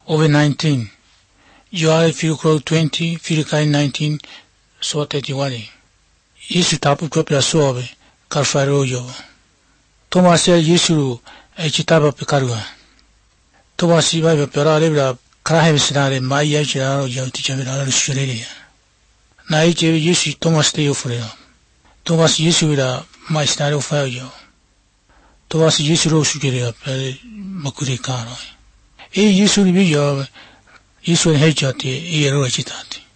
COVID-19. Joel Philcrow 20, Philippi 19, so 31. Yesu tapu kopya sobe, Karfaro yo. Thomas Yesu echitaba pekarua. Thomas iba pera lebra krahemisnare maya charo yautichavira shurelia. Naiche Yesu Thomas te ofreo. Thomas Yesu ira maisnare ofayo. Thomas Yesu ro shugeria per makure karo. E Yesu biyo Yesu hejati e ero echitati.